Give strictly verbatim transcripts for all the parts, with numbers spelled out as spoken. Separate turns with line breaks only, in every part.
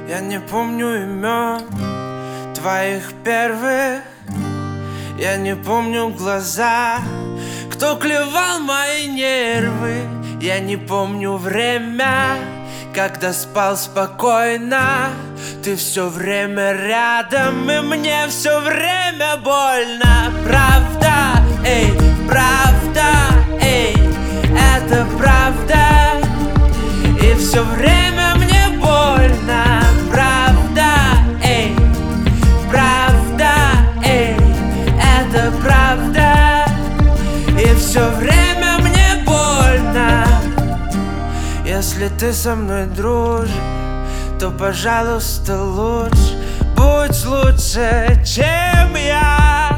Я не помню имен твоих первых, я не помню глаза, кто клевал мои нервы. Я не помню время, когда спал спокойно. Ты все время рядом, и мне все время больно. Правда, эй, правда, эй, это правда. И все время мне больно. Правда, эй, правда, эй, это правда. И все время мне больно. Если ты со мной дружишь, то, пожалуйста, лучше будь лучше, чем я.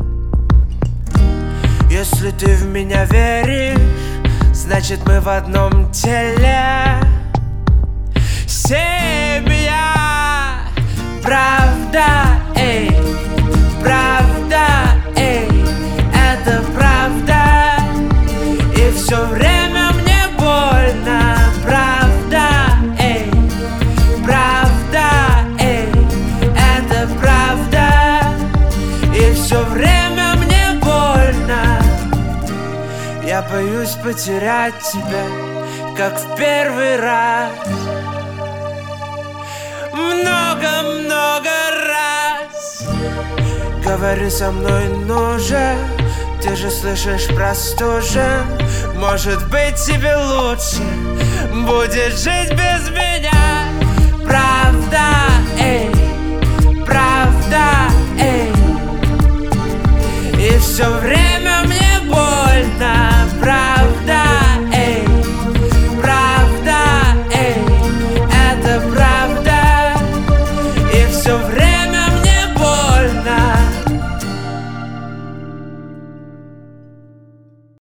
Если ты в меня веришь, значит мы в одном теле. Семья. Правда, эй, правда, эй, это правда. И все время мне больно. Правда, эй, правда, эй, это правда. И все время мне больно. Я боюсь потерять тебя, как в первый раз. Много-много раз. Говори со мной, ну же, ты же слышишь простужен. Может быть, тебе лучше будет жить без меня.